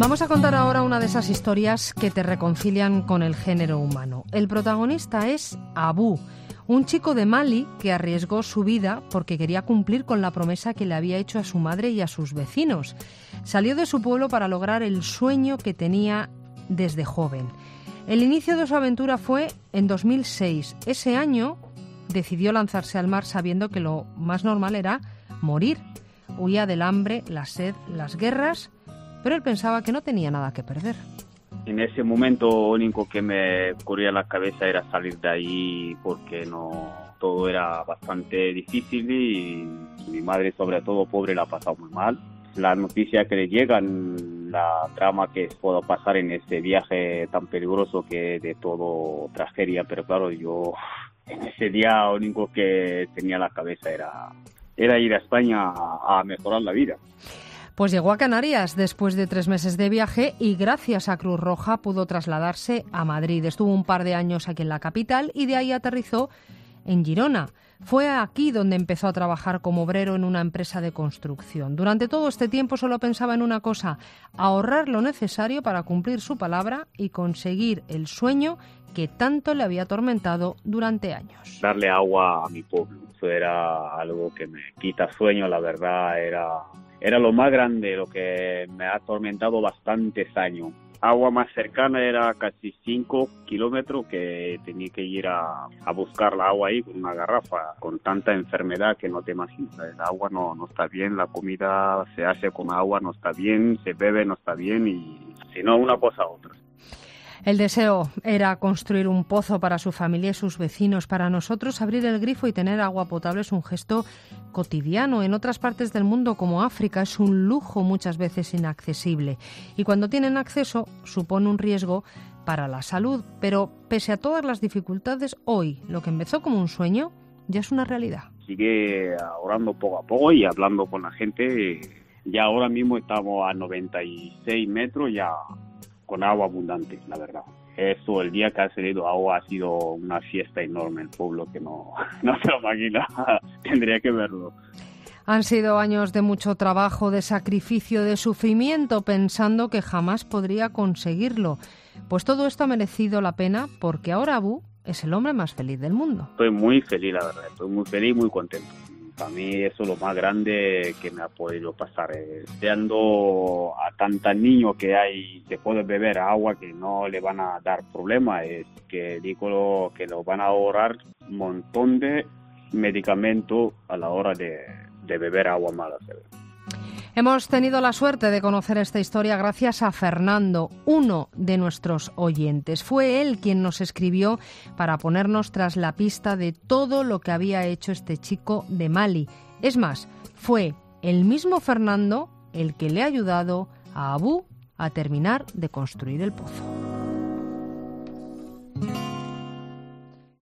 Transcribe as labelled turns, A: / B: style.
A: Vamos a contar ahora una de esas historias que te reconcilian con el género humano. El protagonista es Abu, un chico de Mali que arriesgó su vida porque quería cumplir con la promesa que le había hecho a su madre y a sus vecinos. Salió de su pueblo para lograr el sueño que tenía desde joven. El inicio de su aventura fue en 2006. Ese año decidió lanzarse al mar sabiendo que lo más normal era morir. Huía del hambre, la sed, las guerras, pero él pensaba que no tenía nada que perder.
B: En ese momento lo único que me corría la cabeza era salir de ahí porque todo era bastante difícil y mi madre, sobre todo pobre, la ha pasado muy mal. La noticia que le llegan, la trama que puedo pasar en este viaje tan peligroso que es de todo tragedia, pero claro, yo en ese día lo único que tenía en la cabeza era ir a España a mejorar la vida.
A: Pues llegó a Canarias después de 3 meses de viaje y gracias a Cruz Roja pudo trasladarse a Madrid. Estuvo un par de años aquí en la capital y de ahí aterrizó en Girona. Fue aquí donde empezó a trabajar como obrero en una empresa de construcción. Durante todo este tiempo solo pensaba en una cosa: ahorrar lo necesario para cumplir su palabra y conseguir el sueño que tanto le había atormentado durante años.
B: Darle agua a mi pueblo, eso era algo que me quita sueño, la verdad, era lo más grande, lo que me ha atormentado bastantes años. Agua más cercana era casi 5 kilómetros que tenía que ir a buscar la agua ahí con una garrafa, con tanta enfermedad que no te imaginas. El agua no está bien, la comida se hace con agua, no está bien, se bebe, no está bien, y si no, una cosa a otra.
A: El deseo era construir un pozo para su familia y sus vecinos. Para nosotros, abrir el grifo y tener agua potable es un gesto cotidiano. En otras partes del mundo, como África, es un lujo muchas veces inaccesible. Y cuando tienen acceso, supone un riesgo para la salud. Pero pese a todas las dificultades, hoy, lo que empezó como un sueño, ya es una realidad.
B: Sigue orando poco a poco y hablando con la gente. Ya ahora mismo estamos a 96 metros ya, con agua abundante, la verdad. Eso, el día que ha salido agua ha sido una fiesta enorme, el pueblo que no se lo imagina, tendría que verlo.
A: Han sido años de mucho trabajo, de sacrificio, de sufrimiento, pensando que jamás podría conseguirlo. Pues todo esto ha merecido la pena porque ahora Abu es el hombre más feliz del mundo.
B: Estoy muy feliz, la verdad, estoy muy feliz, muy contento. Para mí eso es lo más grande que me ha podido pasar. Deseando a tantos niños que hay, se puede beber agua que no le van a dar problemas, es que digo que lo van a ahorrar un montón de medicamentos a la hora de beber agua mala.
A: Hemos tenido la suerte de conocer esta historia gracias a Fernando, uno de nuestros oyentes. Fue él quien nos escribió para ponernos tras la pista de todo lo que había hecho este chico de Mali. Es más, fue el mismo Fernando el que le ha ayudado a Abu a terminar de construir el pozo.